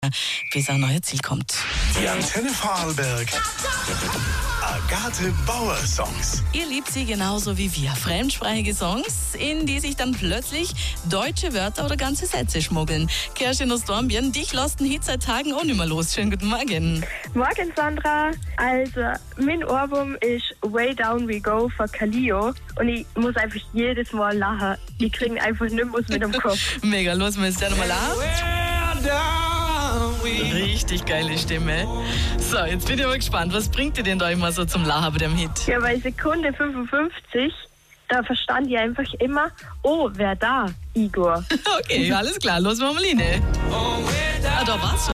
bis ein neues Ziel kommt. Die Antenne Vorarlberg. Agathe Bauer Songs. Ihr liebt sie genauso wie wir. Fremdsprachige Songs, in die sich dann plötzlich deutsche Wörter oder ganze Sätze schmuggeln. Kerstin aus Dornbirn, dich lässt den Hit seit Tagen auch nicht mehr los. Schönen guten Morgen. Morgen, Sandra. Also, mein Ohrwurm ist Way Down We Go von Kalio. Und ich muss einfach jedes Mal lachen. Ich kriege einfach nicht mehr aus mit dem Kopf. Mega, los, wir jetzt ja nochmal an. Richtig geile Stimme. So, jetzt bin ich aber gespannt. Was bringt dir denn da immer so zum Lachen bei dem Hit? Ja, bei Sekunde 55, da verstand ich einfach immer, oh, wer da? Igor. Okay, alles klar, los, wir mal rein. Ah, da war's schon.